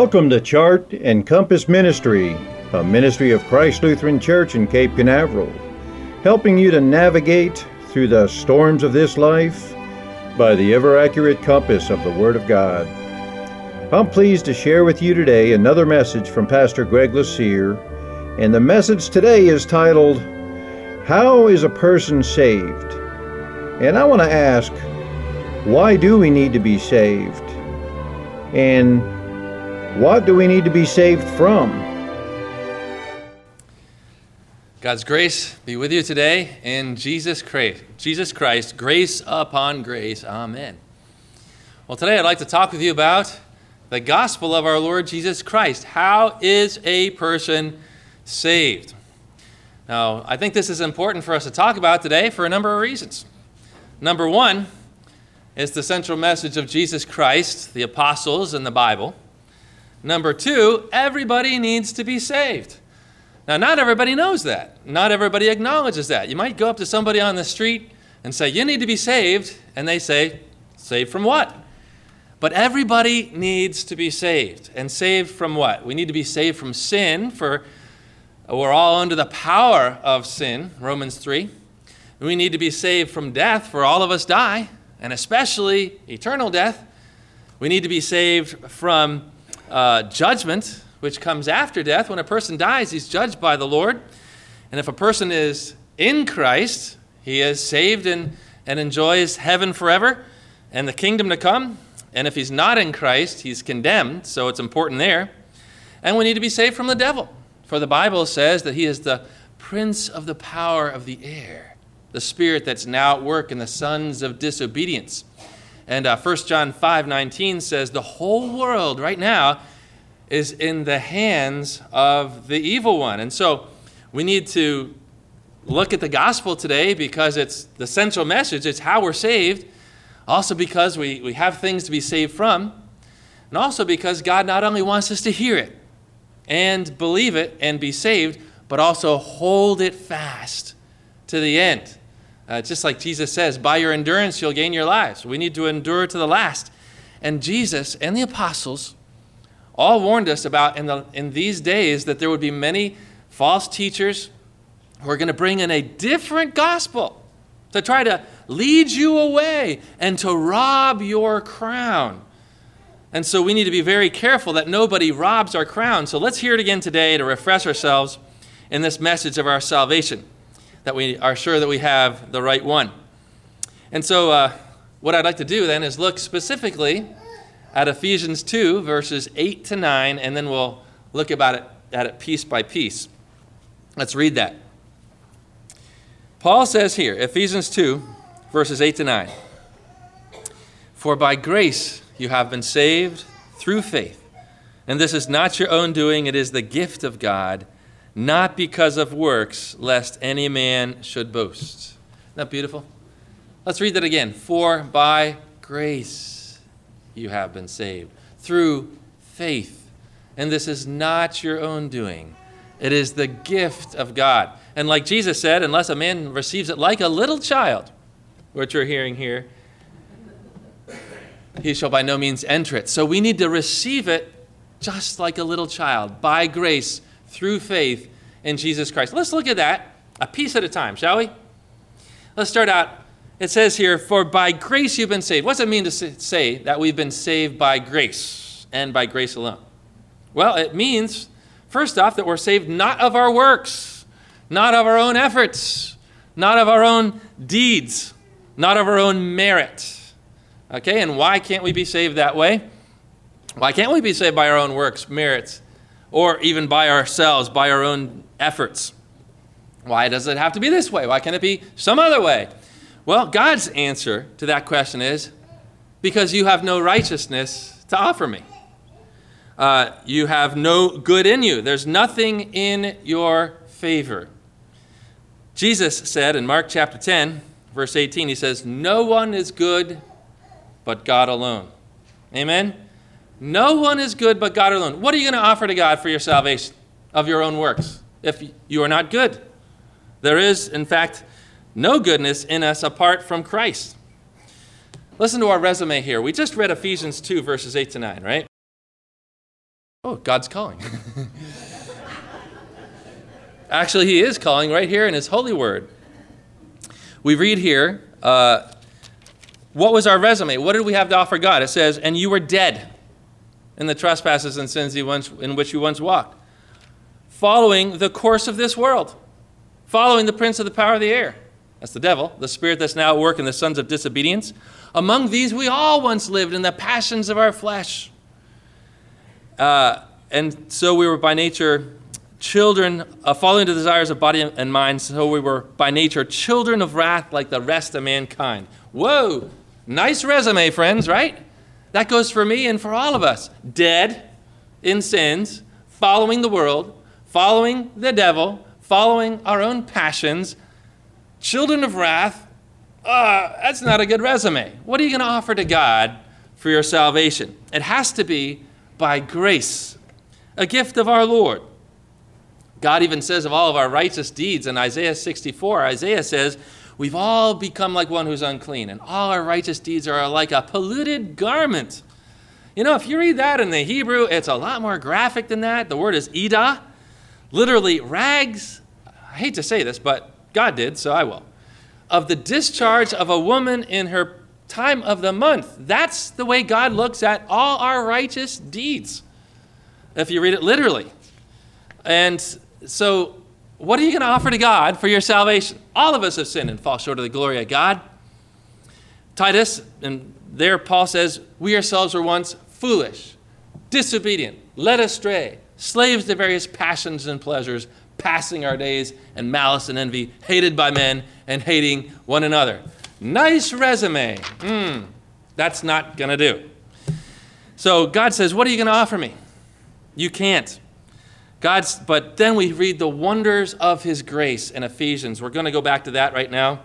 Welcome to Chart and Compass Ministry, a ministry of Christ Lutheran Church in Cape Canaveral, helping you to navigate through the storms of this life by the ever-accurate compass of the Word of God. I'm pleased to share with you today another message from Pastor Greg Lassere, and the message today is titled, How is a Person Saved? And I want to ask, why do we need to be saved? And what do we need to be saved from? God's grace be with you today in Jesus Christ, grace upon grace. Amen. Well, today I'd like to talk with you about the gospel of our Lord Jesus Christ. How is a person saved? Now, I think this is important for us to talk about today for a number of reasons. Number one is the central message of Jesus Christ, the apostles, and the Bible. Number two, everybody needs to be saved. Now, not everybody knows that. Not everybody acknowledges that. You might go up to somebody on the street and say, you need to be saved, and they say, saved from what? But everybody needs to be saved. And saved from what? We need to be saved from sin, for we're all under the power of sin, Romans 3. We need to be saved from death, for all of us die, and especially eternal death. We need to be saved from judgment, which comes after death. When a person dies, he's judged by the Lord. And if a person is in Christ, he is saved and enjoys heaven forever and the kingdom to come. And if he's not in Christ, he's condemned, so it's important there. And we need to be saved from the devil, for the Bible says that he is the prince of the power of the air, the spirit that's now at work in the sons of disobedience. And 1 John 5:19 says the whole world right now is in the hands of the evil one. And so we need to look at the gospel today because it's the central message. It's how we're saved. Also because we have things to be saved from. And also because God not only wants us to hear it and believe it and be saved, but also hold it fast to the end. Just like Jesus says, by your endurance, you'll gain your lives. We need to endure to the last. And Jesus and the apostles all warned us about in these days that there would be many false teachers who are going to bring in a different gospel to try to lead you away and to rob your crown. And so we need to be very careful that nobody robs our crown. So let's hear it again today to refresh ourselves in this message of our salvation, that we are sure that we have the right one. And so what I'd like to do then is look specifically at Ephesians 2, verses 8 to 9, and then we'll look at it piece by piece. Let's read that. Paul says here, Ephesians 2, verses 8 to 9, For by grace you have been saved through faith, and this is not your own doing, it is the gift of God, not because of works, lest any man should boast. Isn't that beautiful? Let's read that again. For by grace you have been saved through faith. And this is not your own doing. It is the gift of God. And like Jesus said, unless a man receives it like a little child, which we're hearing here, he shall by no means enter it. So we need to receive it just like a little child, by grace, through faith in Jesus Christ. Let's look at that a piece at a time, shall we? Let's start out. It says here, for by grace you've been saved. What does it mean to say that we've been saved by grace and by grace alone? Well, it means, first off, that we're saved not of our works, not of our own efforts, not of our own deeds, not of our own merit. Okay, and why can't we be saved that way? Why can't we be saved by our own works, merits, or even by ourselves, by our own efforts? Why does it have to be this way? Why can't it be some other way? Well, God's answer to that question is, because you have no righteousness to offer me. You have no good in you. There's nothing in your favor. Jesus said in Mark chapter 10, verse 18, he says, no one is good but God alone. Amen? No one is good but God alone. What are you going to offer to God for your salvation of your own works if you are not good? There is, in fact, no goodness in us apart from Christ. Listen to our resume here. We just read Ephesians 2, verses 8 to 9, right? Oh, God's calling. Actually, he is calling right here in his holy word. We read here, what was our resume? What did we have to offer God? It says, and you were dead in the trespasses and sins in which you once walked, following the course of this world, following the prince of the power of the air. That's the devil, the spirit that's now at work in the sons of disobedience. Among these we all once lived in the passions of our flesh. And so we were by nature children, following the desires of body and mind, so we were by nature children of wrath like the rest of mankind. Whoa, nice resume, friends, right? That goes for me and for all of us. Dead in sins, following the world, following the devil, following our own passions, children of wrath. That's not a good resume. What are you going to offer to God for your salvation? It has to be by grace, a gift of our Lord. God even says of all of our righteous deeds in Isaiah 64, Isaiah says, we've all become like one who's unclean, and all our righteous deeds are like a polluted garment. You know, if you read that in the Hebrew, it's a lot more graphic than that. The word is edah, literally rags. I hate to say this, but God did, so I will. Of the discharge of a woman in her time of the month. That's the way God looks at all our righteous deeds, if you read it literally. And so what are you going to offer to God for your salvation? All of us have sinned and fall short of the glory of God. Titus, and there Paul says, we ourselves were once foolish, disobedient, led astray, slaves to various passions and pleasures, passing our days in malice and envy, hated by men and hating one another. Nice resume. That's not going to do. So God says, what are you going to offer me? You can't. But then we read the wonders of his grace in Ephesians. We're going to go back to that right now.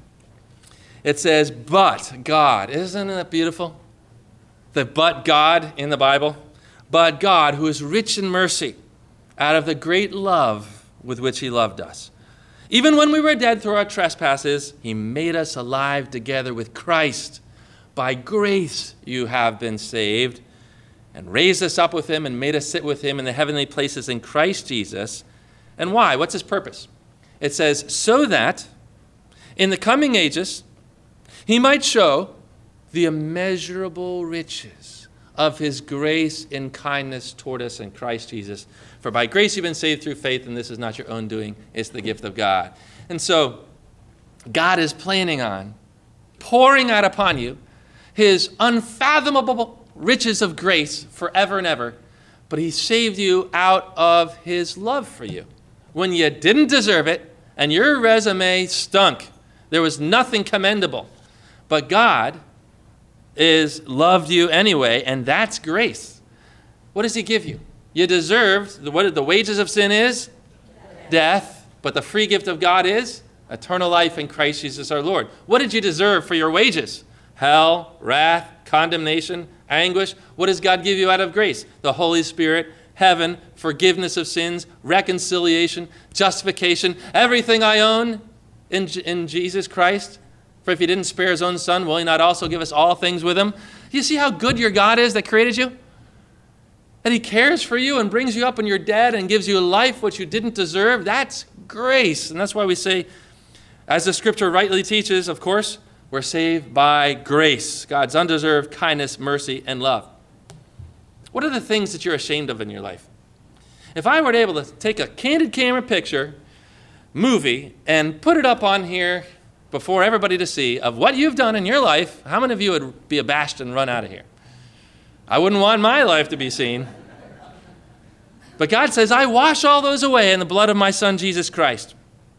It says, but God. Isn't that beautiful? The but God in the Bible. But God, who is rich in mercy, out of the great love with which he loved us. Even when we were dead through our trespasses, he made us alive together with Christ. By grace you have been saved, and raised us up with him and made us sit with him in the heavenly places in Christ Jesus. And why? What's his purpose? It says, so that in the coming ages he might show the immeasurable riches of his grace and kindness toward us in Christ Jesus. For by grace you've been saved through faith, and this is not your own doing, it's the gift of God. And so God is planning on pouring out upon you his unfathomable riches of grace forever and ever, but he saved you out of his love for you when you didn't deserve it and your resume stunk. There was nothing commendable, but God loved you anyway, and that's grace. What does he give you? You deserved, what the wages of sin is? Death, but the free gift of God is eternal life in Christ Jesus our Lord. What did you deserve for your wages? Hell, wrath, condemnation, anguish. What does God give you out of grace? The Holy Spirit, heaven, forgiveness of sins, reconciliation, justification, everything I own in Jesus Christ. For if he didn't spare his own son, will he not also give us all things with him? You see how good your God is that created you? That he cares for you and brings you up when you're dead and gives you life which you didn't deserve. That's grace. And that's why we say, as the scripture rightly teaches, of course, we're saved by grace, God's undeserved kindness, mercy, and love. What are the things that you're ashamed of in your life? If I were able to take a candid camera picture, movie, and put it up on here before everybody to see of what you've done in your life, how many of you would be abashed and run out of here? I wouldn't want my life to be seen. But God says, I wash all those away in the blood of my son, Jesus Christ.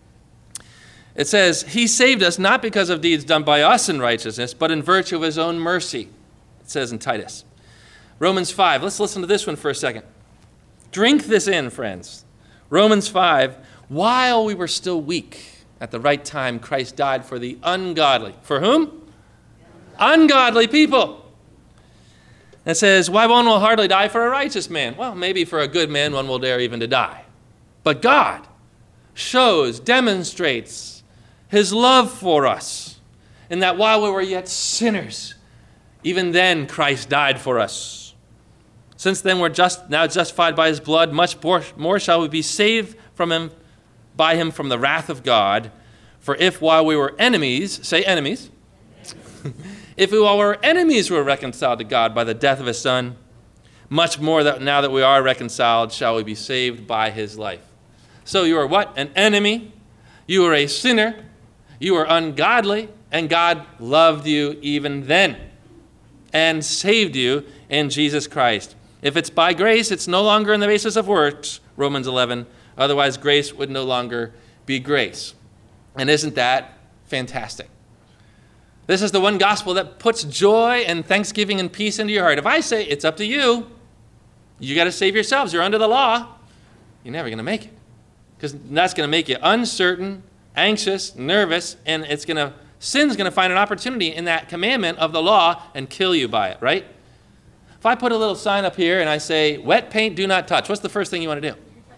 It says, he saved us not because of deeds done by us in righteousness, but in virtue of his own mercy. It says in Titus. Romans 5. Let's listen to this one for a second. Drink this in, friends. Romans 5. While we were still weak, at the right time, Christ died for the ungodly. For whom? Ungodly people. It says, why one will hardly die for a righteous man? Well, maybe for a good man, one will dare even to die. But God demonstrates his love for us, in that while we were yet sinners, even then Christ died for us. Since then we're now justified by his blood, much more shall we be saved by him from the wrath of God. For if while we were enemies, say enemies, if while we were enemies were reconciled to God by the death of his Son, much more that now that we are reconciled shall we be saved by his life. So you are what? An enemy. You are a sinner. You are ungodly. And God loved you even then and saved you in Jesus Christ. If it's by grace, it's no longer on the basis of works, Romans 11. Otherwise, grace would no longer be grace. And isn't that fantastic? This is the one gospel that puts joy and thanksgiving and peace into your heart. If I say, it's up to you, you got to save yourselves, you're under the law, you're never going to make it. Because that's going to make you uncertain, anxious, nervous, and sin's going to find an opportunity in that commandment of the law and kill you by it, right? If I put a little sign up here and I say, wet paint, do not touch, what's the first thing you want to do?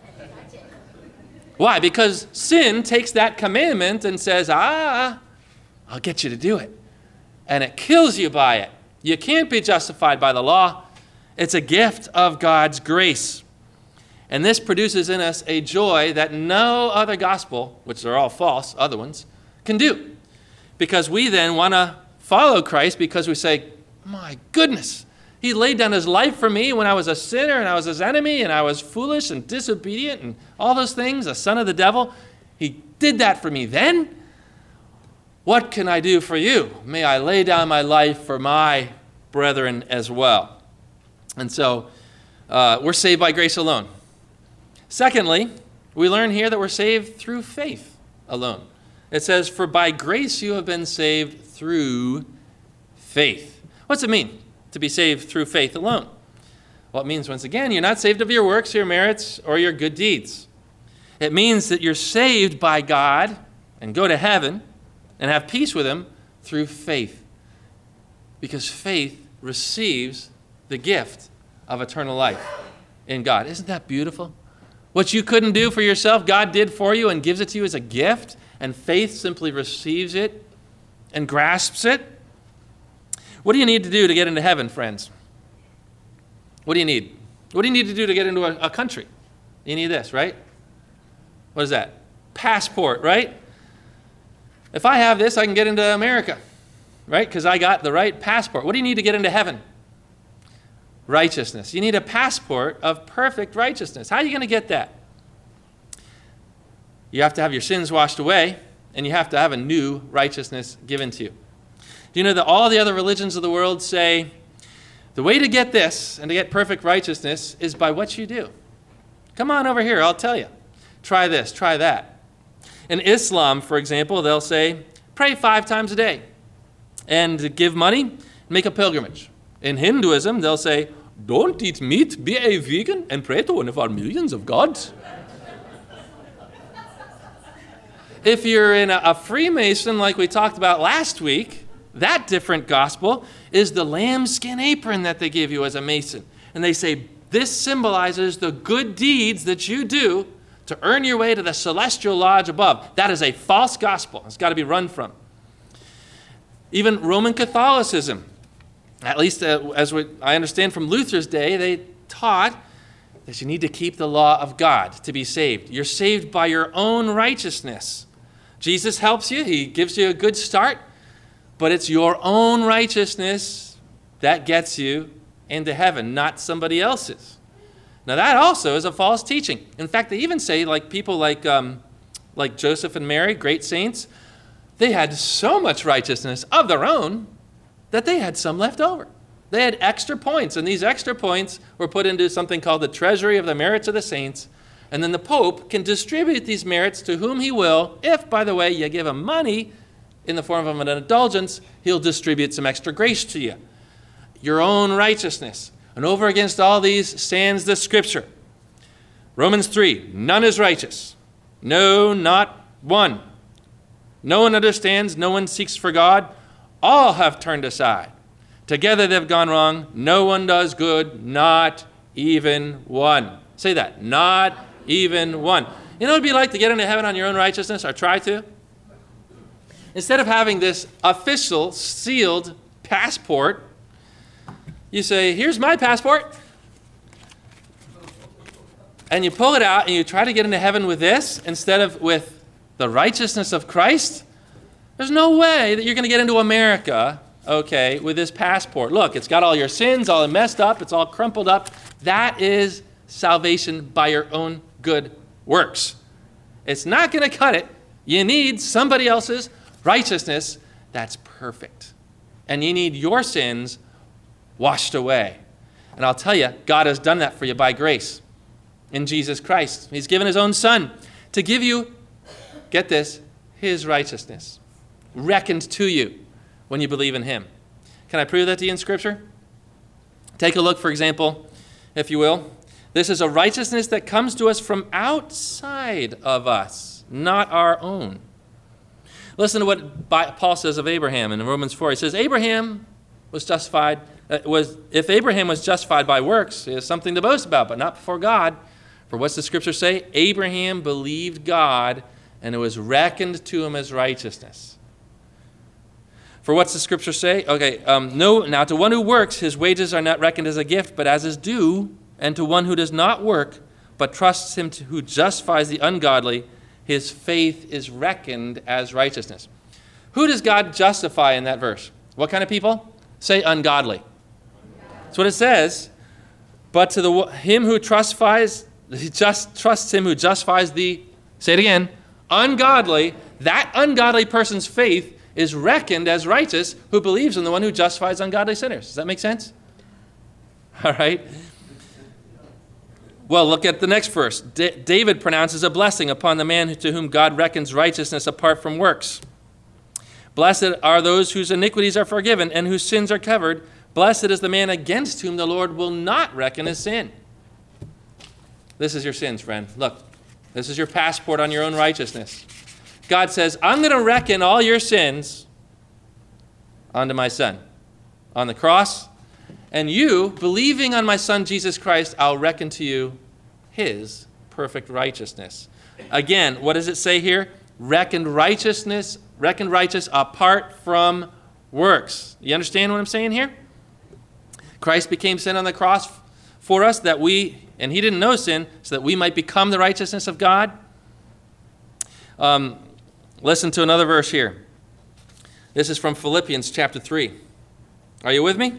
Why? Because sin takes that commandment and says, I'll get you to do it. And it kills you by it. You can't be justified by the law. It's a gift of God's grace. And this produces in us a joy that no other gospel, which are all false, other ones, can do. Because we then want to follow Christ because we say, my goodness, he laid down his life for me when I was a sinner and I was his enemy and I was foolish and disobedient and all those things, a son of the devil. He did that for me then. What can I do for you? May I lay down my life for my brethren as well. And so we're saved by grace alone. Secondly, we learn here that we're saved through faith alone. It says, for by grace you have been saved through faith. What's it mean to be saved through faith alone? Well, it means, once again, you're not saved of your works, your merits, or your good deeds. It means that you're saved by God and go to heaven and have peace with him through faith. Because faith receives the gift of eternal life in God. Isn't that beautiful? What you couldn't do for yourself, God did for you and gives it to you as a gift, and faith simply receives it and grasps it. What do you need to do to get into heaven, friends? What do you need? What do you need to do to get into a country? You need this, right? What is that? Passport, right? If I have this, I can get into America, right? Because I got the right passport. What do you need to get into heaven? Righteousness. You need a passport of perfect righteousness. How are you going to get that? You have to have your sins washed away, and you have to have a new righteousness given to you. Do you know that all the other religions of the world say, the way to get this and to get perfect righteousness is by what you do? Come on over here, I'll tell you. Try this, try that. In Islam, for example, they'll say, pray 5 times a day and give money, make a pilgrimage. In Hinduism, they'll say, don't eat meat, be a vegan, and pray to one of our millions of gods. If you're in a Freemason, like we talked about last week, that different gospel is the lambskin apron that they give you as a Mason. And they say, this symbolizes the good deeds that you do to earn your way to the celestial lodge above. That is a false gospel. It's got to be run from. Even Roman Catholicism, at least I understand from Luther's day, they taught that you need to keep the law of God to be saved. You're saved by your own righteousness. Jesus helps you. He gives you a good start. But it's your own righteousness that gets you into heaven, not somebody else's. Now that also is a false teaching. In fact, they even say, like people like Joseph and Mary, great saints, they had so much righteousness of their own that they had some left over. They had extra points, and these extra points were put into something called the treasury of the merits of the saints. And then the Pope can distribute these merits to whom he will. If, by the way, you give him money in the form of an indulgence, he'll distribute some extra grace to you. Your own righteousness. And over against all these stands the scripture. Romans 3, none is righteous. No, not one. No one understands, no one seeks for God. All have turned aside. Together they've gone wrong. No one does good, not even one. Say that, not even one. You know what it'd be like to get into heaven on your own righteousness, or try to? Instead of having this official, sealed passport, you say, here's my passport. and you pull it out and you try to get into heaven with this instead of with the righteousness of Christ, there's no way that you're going to get into America, okay, with this passport. Look, it's got all your sins, all messed up, it's all crumpled up. That is salvation by your own good works. It's not going to cut it. You need somebody else's righteousness that's perfect. And you need your sins washed away. And I'll tell you, God has done that for you by grace in Jesus Christ. He's given his own Son to give you, get this, his righteousness reckoned to you when you believe in him. Can I prove that to you in Scripture? Take a look, for example, if you will. This is a righteousness that comes to us from outside of us, not our own. Listen to what Paul says of Abraham in Romans 4. He says, Abraham was justified. If Abraham was justified by works, he has something to boast about, but not before God. For what's the Scripture say? Abraham believed God, and it was reckoned to him as righteousness. For what's the Scripture say? Okay, now to one who works, his wages are not reckoned as a gift, but as his due. And to one who does not work, but trusts him who justifies the ungodly, his faith is reckoned as righteousness. Who does God justify in that verse? What kind of people? Say ungodly. That's what it says. But to him who trusts him who justifies the, say it again, ungodly, that ungodly person's faith is reckoned as righteous who believes in the one who justifies ungodly sinners. Does that make sense? All right. Well, look at the next verse. David pronounces a blessing upon the man to whom God reckons righteousness apart from works. Blessed are those whose iniquities are forgiven and whose sins are covered. Blessed is the man against whom the Lord will not reckon his sin. This is your sins, friend. Look, this is your passport on your own righteousness. God says, I'm going to reckon all your sins onto my Son on the cross. And you, believing on my Son, Jesus Christ, I'll reckon to you his perfect righteousness. Again, what does it say here? Reckoned righteous apart from works. You understand what I'm saying here? Christ became sin on the cross for us and he didn't know sin, so that we might become the righteousness of God. Listen to another verse here. This is from Philippians chapter 3. Are you with me?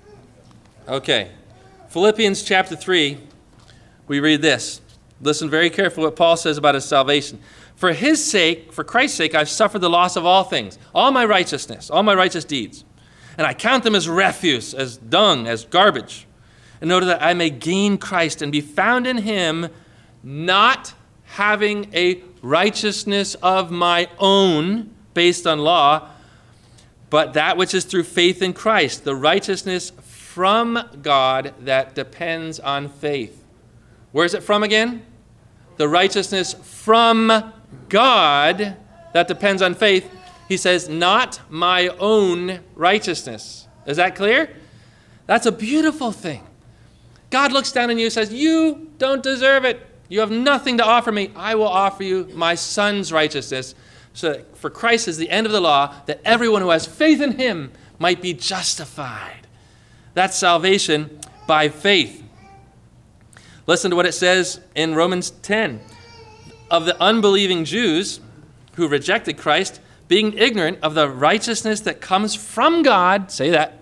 Okay. Philippians chapter 3, we read this. Listen very carefully what Paul says about his salvation. For his sake, for Christ's sake, I've suffered the loss of all things, all my righteousness, all my righteous deeds. And I count them as refuse, as dung, as garbage, in order that I may gain Christ and be found in him, not having a righteousness of my own based on law, but that which is through faith in Christ, the righteousness from God that depends on faith. Where is it from again? The righteousness from God that depends on faith. He says, not my own righteousness. Is that clear? That's a beautiful thing. God looks down on you and says, you don't deserve it. You have nothing to offer me. I will offer you my Son's righteousness. So that for Christ is the end of the law, that everyone who has faith in him might be justified. That's salvation by faith. Listen to what it says in Romans 10. Of the unbelieving Jews who rejected Christ, being ignorant of the righteousness that comes from God, say that.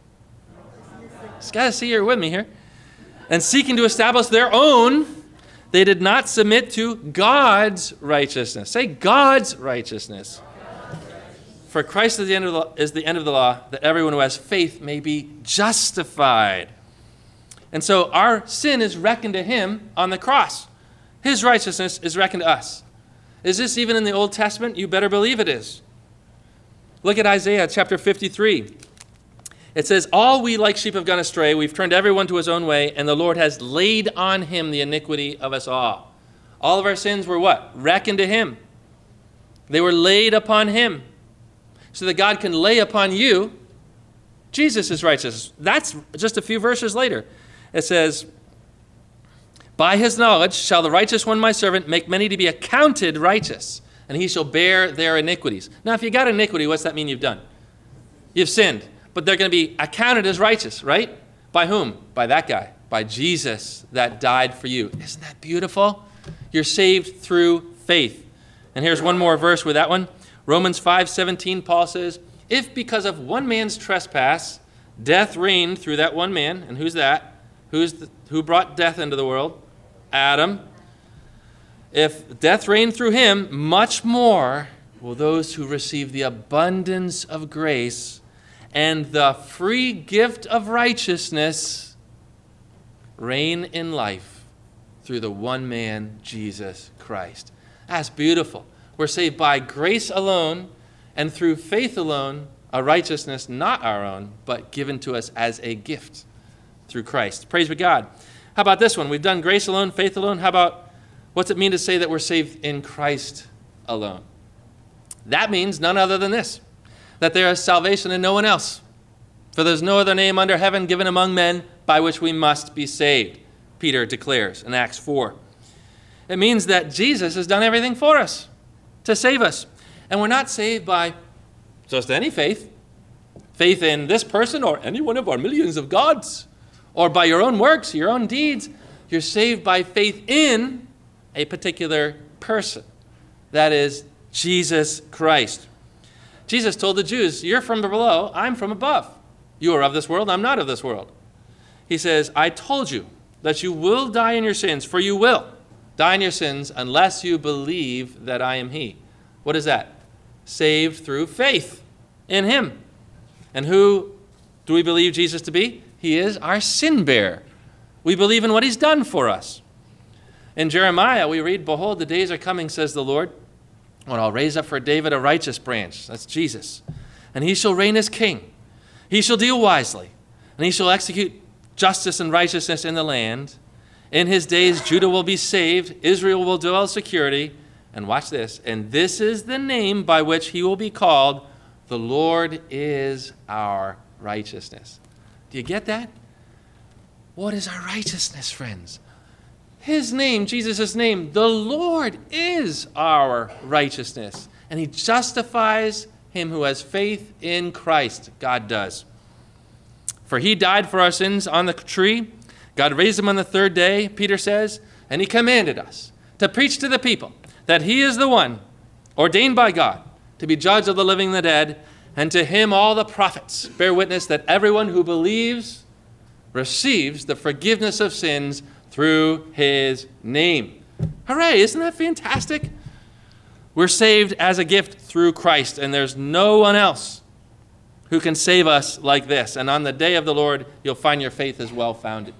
Just got to see you're with me here. And seeking to establish their own, they did not submit to God's righteousness. Say God's righteousness. For Christ is the end of the law, that everyone who has faith may be justified. And so our sin is reckoned to him on the cross. His righteousness is reckoned to us. Is this even in the Old Testament? You better believe it is. Look at Isaiah chapter 53. It says, all we like sheep have gone astray. We've turned everyone to his own way, and the Lord has laid on him the iniquity of us all. All of our sins were what? Reckoned to him. They were laid upon him, so that God can lay upon you Jesus' righteousness. That's just a few verses later. It says, by his knowledge shall the righteous one, my servant, make many to be accounted righteous, and he shall bear their iniquities. Now, if you got iniquity, what's that mean you've done? You've sinned, but they're going to be accounted as righteous, right? By whom? By that guy. by Jesus that died for you. Isn't that beautiful? You're saved through faith. And here's one more verse with that one. Romans 5:17, Paul says, if because of one man's trespass, death reigned through that one man, and who's that? Who brought death into the world? Adam. If death reigned through him, much more will those who receive the abundance of grace and the free gift of righteousness reign in life through the one man, Jesus Christ. That's beautiful. We're saved by grace alone and through faith alone, a righteousness not our own, but given to us as a gift through Christ. Praise be God. How about this one? We've done grace alone, faith alone. How about what's it mean to say that we're saved in Christ alone? That means none other than this, that there is salvation in no one else. For there's no other name under heaven given among men by which we must be saved, Peter declares in Acts 4. It means that Jesus has done everything for us to save us. And we're not saved by just any faith. Faith in this person or any one of our millions of gods, or by your own works, your own deeds. You're saved by faith in a particular person. That is Jesus Christ. Jesus told the Jews, you're from below, I'm from above. You are of this world, I'm not of this world. He says, I told you that you will die in your sins, for you will die in your sins unless you believe that I am he. What is that? Saved through faith in him. And who do we believe Jesus to be? He is our sin bearer. We believe in what he's done for us. In Jeremiah, we read, behold, the days are coming, says the Lord, when I'll raise up for David a righteous branch. That's Jesus. And he shall reign as king. He shall deal wisely. And he shall execute justice and righteousness in the land. In his days, Judah will be saved. Israel will dwell in security. And watch this. And this is the name by which he will be called. The Lord is our righteousness. Do you get that? What is our righteousness, friends? His name, Jesus' name, the Lord is our righteousness. And he justifies him who has faith in Christ. God does. For he died for our sins on the tree. God raised him on the third day, Peter says, and he commanded us to preach to the people that he is the one ordained by God to be judge of the living and the dead, and to him all the prophets bear witness that everyone who believes receives the forgiveness of sins through his name. Hooray, isn't that fantastic? We're saved as a gift through Christ, and there's no one else who can save us like this. And on the day of the Lord, you'll find your faith is well founded.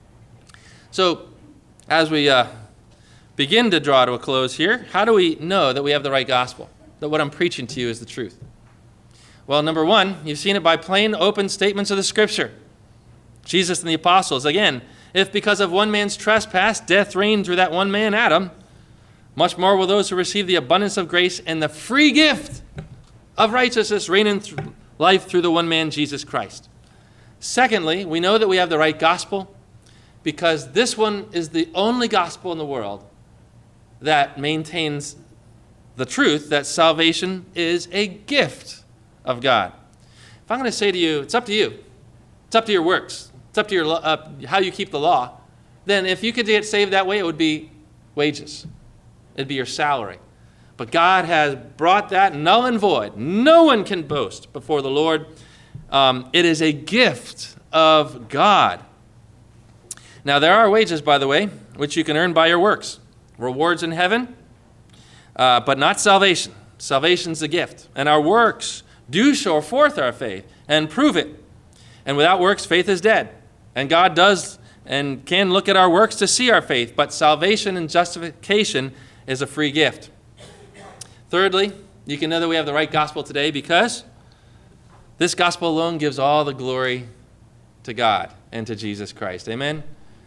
So, as we begin to draw to a close here, how do we know that we have the right gospel? That what I'm preaching to you is the truth? Well, number one, you've seen it by plain, open statements of the Scripture. Jesus and the apostles, again, if because of one man's trespass, death reigned through that one man, Adam, much more will those who receive the abundance of grace and the free gift of righteousness reign in life through the one man, Jesus Christ. Secondly, we know that we have the right gospel because this one is the only gospel in the world that maintains the truth that salvation is a gift of God. If I'm going to say to you, it's up to you. It's up to your works. It's up to your how you keep the law. Then if you could get saved that way, it would be wages. It'd be your salary. But God has brought that null and void. No one can boast before the Lord. It is a gift of God. Now, there are wages, by the way, which you can earn by your works. Rewards in heaven, but not salvation. Salvation's a gift. And our works do show forth our faith and prove it. And without works, faith is dead. And God does and can look at our works to see our faith, but salvation and justification is a free gift. Thirdly, you can know that we have the right gospel today because this gospel alone gives all the glory to God and to Jesus Christ. Amen?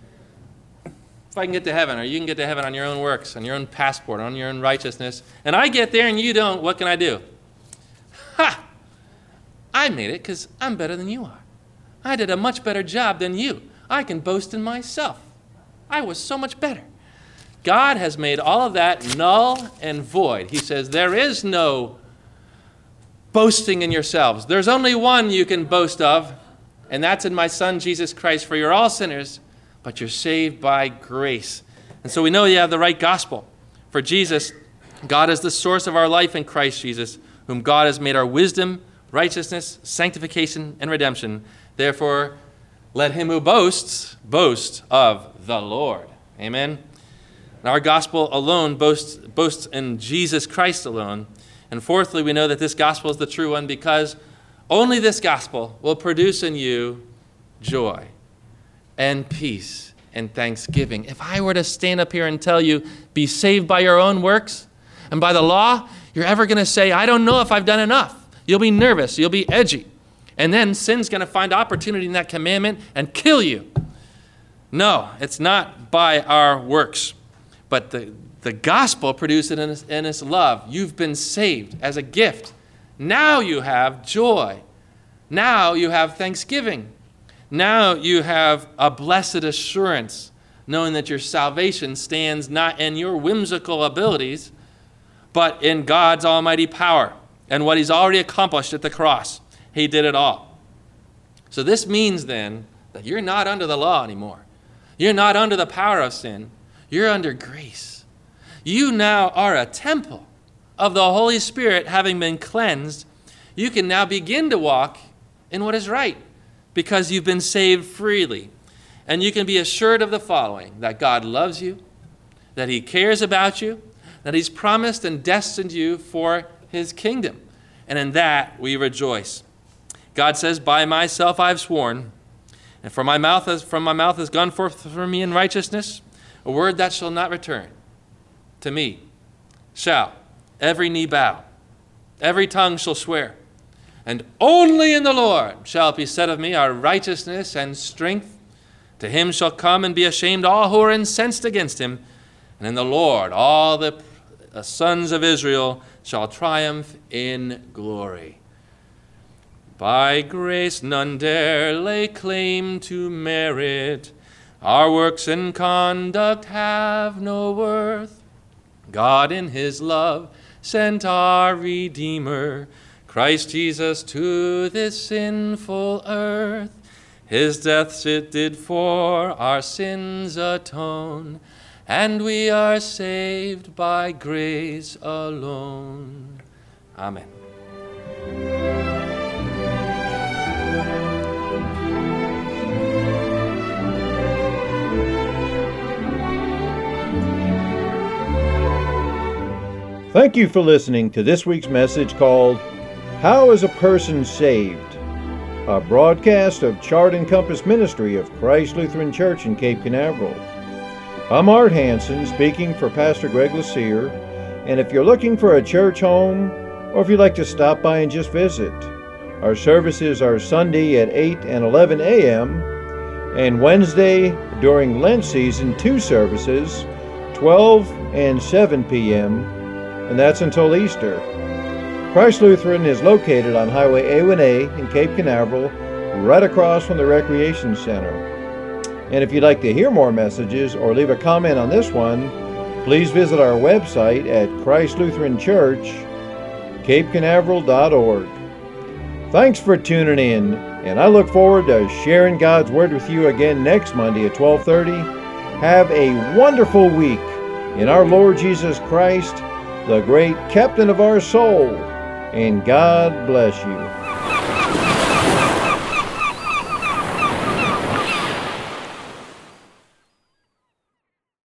If I can get to heaven, or you can get to heaven on your own works, on your own passport, on your own righteousness, and I get there and you don't, what can I do? Ha! I made it because I'm better than you are. I did a much better job than you. I can boast in myself. I was so much better. God has made all of that null and void. He says there is no boasting in yourselves. There's only one you can boast of, and that's in my Son, Jesus Christ, for you're all sinners, but you're saved by grace. And so we know you have the right gospel. For Jesus, God is the source of our life in Christ Jesus, whom God has made our wisdom, righteousness, sanctification, and redemption. Therefore, let him who boasts, boast of the Lord. Amen. And our gospel alone boasts in Jesus Christ alone. And fourthly, we know that this gospel is the true one because only this gospel will produce in you joy and peace and thanksgiving. If I were to stand up here and tell you, be saved by your own works and by the law, you're ever going to say, I don't know if I've done enough. You'll be nervous. You'll be edgy. And then sin's going to find opportunity in that commandment and kill you. No, it's not by our works. But the gospel produced it in its love. You've been saved as a gift. Now you have joy. Now you have thanksgiving. Now you have a blessed assurance, knowing that your salvation stands not in your whimsical abilities, but in God's almighty power and what he's already accomplished at the cross. He did it all. So this means then that you're not under the law anymore. You're not under the power of sin. You're under grace. You now are a temple of the Holy Spirit, having been cleansed. You can now begin to walk in what is right because you've been saved freely. And you can be assured of the following, that God loves you, that he cares about you, that he's promised and destined you for his kingdom. And in that we rejoice. God says, by myself I've sworn, and from my mouth has gone forth from me in righteousness, a word that shall not return. To me shall every knee bow, every tongue shall swear, and only in the Lord shall it be said of me, our righteousness and strength. To him shall come and be ashamed all who are incensed against him, and in the Lord all the sons of Israel shall triumph in glory. By grace none dare lay claim to merit. Our works and conduct have no worth. God in his love sent our Redeemer, Christ Jesus, to this sinful earth. His death it did for our sins atone, and we are saved by grace alone. Amen. Thank you for listening to this week's message called, How is a Person Saved? A broadcast of Chart and Compass Ministry of Christ Lutheran Church in Cape Canaveral. I'm Art Hansen, speaking for Pastor Greg Lassere, and if you're looking for a church home, or if you'd like to stop by and just visit, our services are Sunday at 8 and 11 a.m., and Wednesday during Lent season, 2 services, 12 and 7 p.m., and that's until Easter. Christ Lutheran is located on Highway A1A in Cape Canaveral, right across from the Recreation Center. And if you'd like to hear more messages or leave a comment on this one, please visit our website at Christ Lutheran Church, capecanaveral.org. Thanks for tuning in, and I look forward to sharing God's Word with you again next Monday at 12:30. Have a wonderful week in our Lord Jesus Christ, the great captain of our soul, and God bless you.